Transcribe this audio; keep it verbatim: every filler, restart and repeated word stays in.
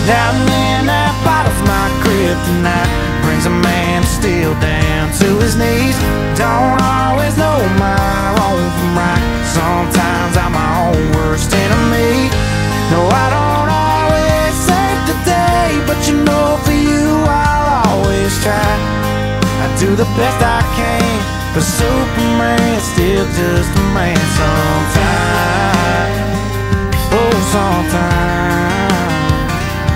Down in that bottle's my kryptonite, brings a man still down to his knees. Don't always know my wrong from right, sometimes I'm my own worst enemy. No, I don't always save the day, but you know for you I'll always try. I do the best I can, but Superman's still just a man sometimes. Oh, sometimes.